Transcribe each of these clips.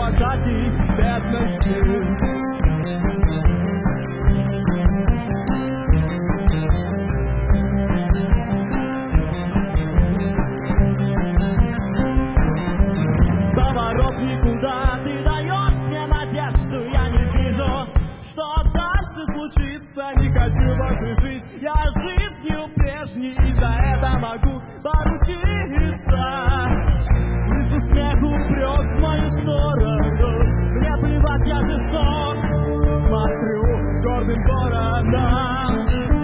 зажатый бедностью. Никуда ты даешь мне надежду, я не вижу, что дальше случится. Не хочу больше жить, я жизнью прежней, и за это могу поручиться. Вижу смех, упрек в мою сторону, мне плевать, я жесток, смотрю гордым городом.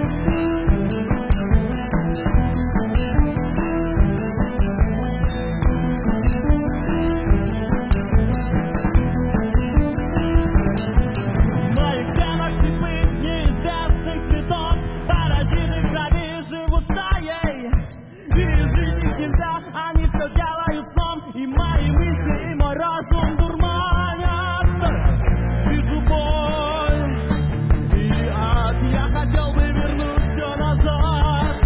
Они все делают сном, и мои мысли, и мой разум дурманят. Вижу боль и ад, я хотел бы вернуть все назад.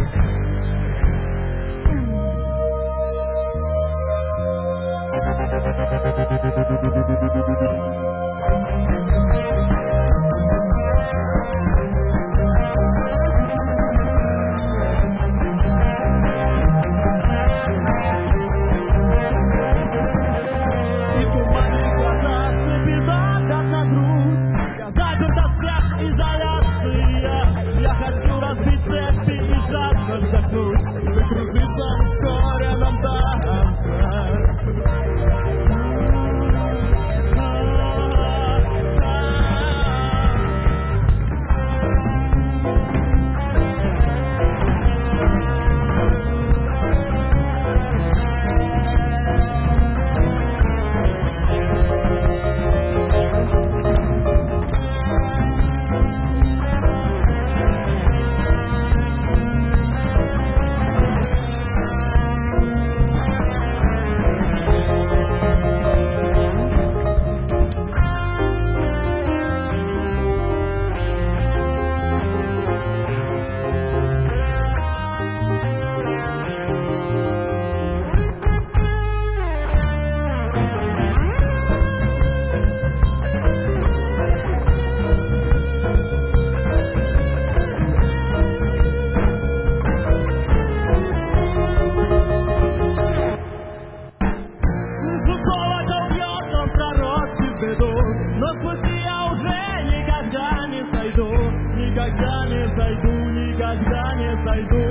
Но с пути я уже никогда не сойду, никогда не сойду, никогда не сойду.